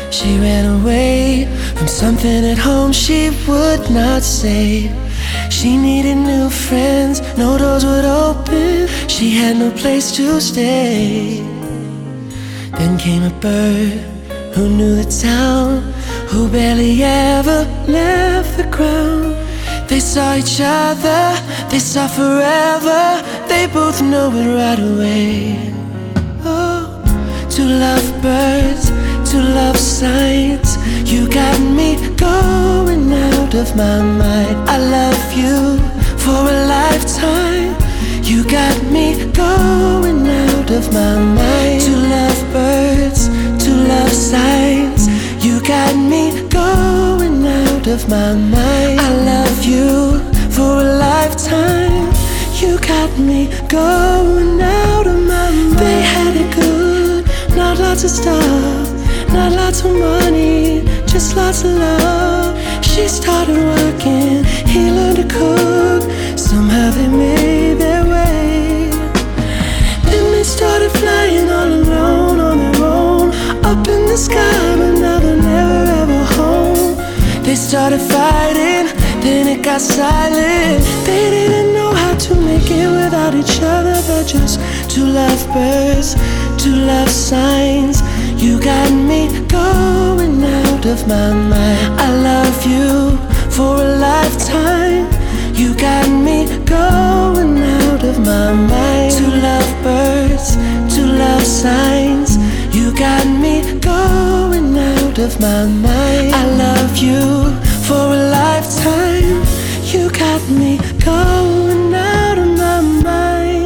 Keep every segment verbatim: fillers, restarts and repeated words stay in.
She ran away from something at home she would not say. She needed new friends, no doors would open. She had no place to stay. Then came a bird who knew the town, who barely ever left the ground. They saw each other, they saw forever. They both know it right away. Oh, two lovebirds, two love signs. You got me going out of my mind. I love you for a lifetime. You got me going out of my mind. Two lovebirds, two love signs. You got me going out of my mind. I love you for a lifetime. You got me going out of my mind. They had it good, not lots of stuff, not lots of money, just lots of love. She started working, he learned to cook. Somehow they made their way. Then they started flying all alone on their own, up in the sky, but now they're never ever home. They started fighting, then it got silent. They didn't know how to make it without each other. They're just two lovebirds, two love signs. You got me going out of my mind. I love you for a lifetime. You got me going out of my mind. Two lovebirds, two love signs. You got me going out of my mind. I love you for a lifetime. You got me going out of my mind.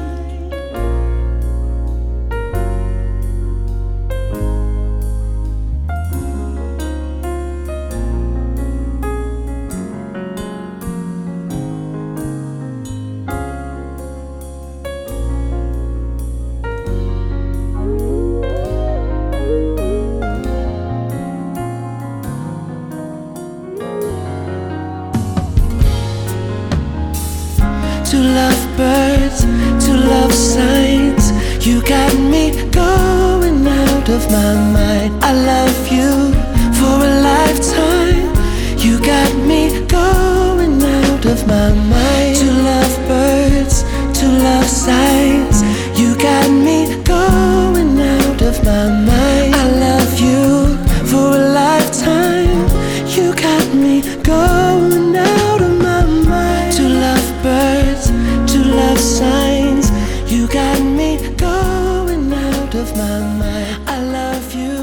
Two lovebirds, two love signs. You got me going out of my mind. I love you for a lifetime. You got me going out of my mind. Two lovebirds, two love signs. You got me going out of my mind. I love you for a lifetime. You got me going out of my mind. Two lovebirds, two love signs. You got me going out of my mind. I love you